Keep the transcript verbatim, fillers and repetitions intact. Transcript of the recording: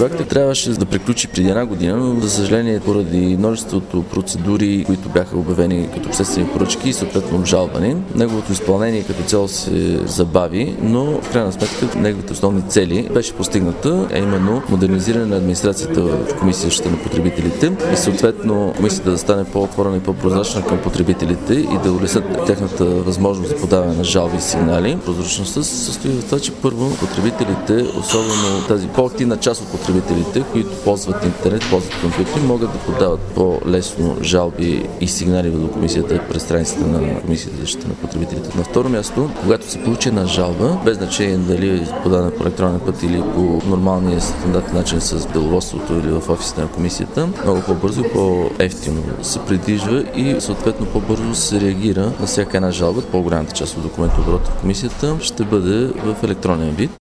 проектът трябваше да приключи преди една година, но за съжаление поради множеството процедури, които бяха обявени като обществени поръчки и съответно обжалвани, неговото изпълнение като цяло се забави, но в крайна сметка неговите основни цели беше постигната, а именно модернизиране на администрацията в Комисията на потребителите и съответно комисията да стане по-отворена и по-прозрачна към потребителите и да улеснят тяхната възможност за подаване на жалби и сигнали. Прозрачността се състои в това, че първо потребителите, особено тази по-активна част от потребителите, които ползват интернет, ползват компютри, могат да подават по-лесно жалби и сигнали до комисията през страницата на Комисията за защита на потребителите. На второ място, когато се получи една жалба, без значение дали е подадена по електронен път или по нормалния стандартен начин с деловодството или в офисите на комисията, много по-бързо и по-ефтино се придвижва и съответно по-бързо се реагира на всяка една жалба. По-голямата част от документооборота в комисията ще бъде в електронен вид.